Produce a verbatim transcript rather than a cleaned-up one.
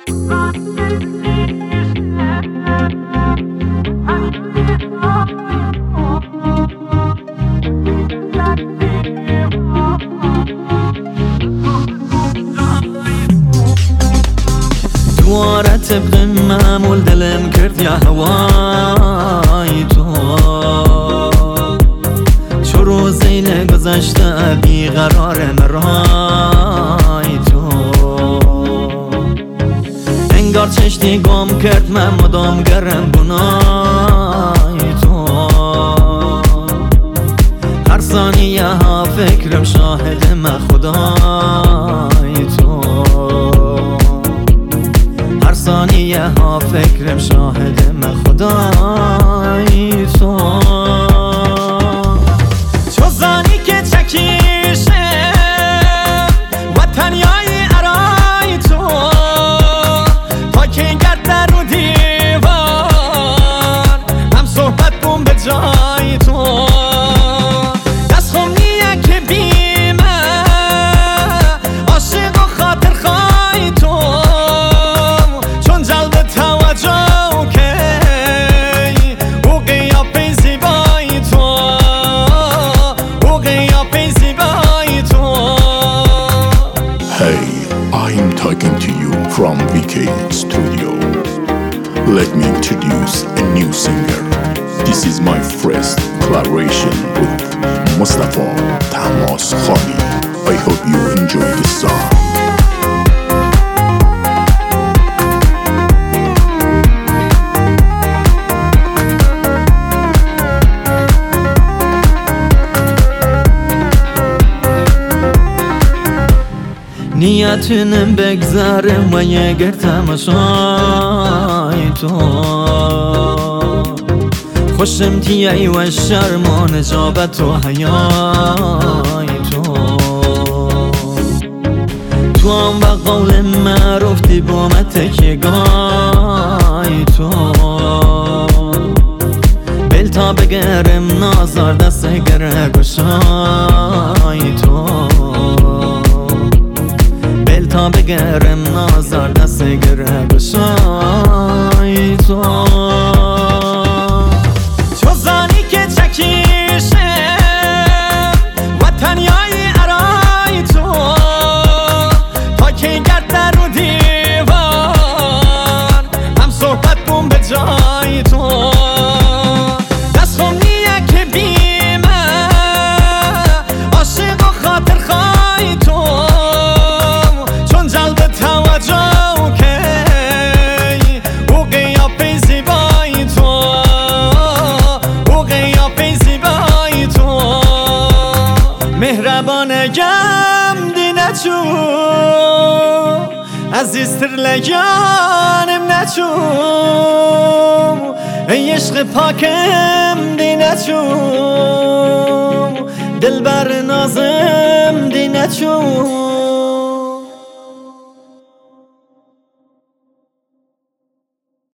دواره طبق معمول دلم کرد یا هوای تو، چو روزین گذشته بیقرار مرای تو، انگار چشتی گم کرد من مدام گرم گنای تو، هر ثانیه ها فکرم شاهد من خدای تو، هر ثانیه ها فکرم شاهد من خدای تو، چو زانی که چکیشه وطنیای ارای تو، تا که گرد رو دیوار هم صحبت بون به جای تو، دست خونیه که بیمه عاشق و خاطر خواهی تو، چون جلب توجه که او قیافه زیبای تو، او قیافه زیبای تو. Hey, I'm talking to you from V K Studio. Let me introduce a new singer. This is my first collaboration with Mustafa Tamas Khani. I hope you enjoy the song. نیتونم بگذرم و یگر تماشای تو، خوشم تیعی و شرم و نجابت و حیای تو، تو هم با قول معروفتی با متکگای تو، بل تا بگرم نازار دست گره گشای تو، تا بگرم نازار دست گره گشای تو، چو زانی که چکیشه وطنیای ارای تو، تا که گرد رو دیوار هم صحبت بون به جای تو، دست خونیه که بیمه عاشق و خاطر خواهی تو، مهربانگم دینه چو عزیزتر لگانم نچو، ای عشق پاکم دینه چو دل بر نازم دینه چو.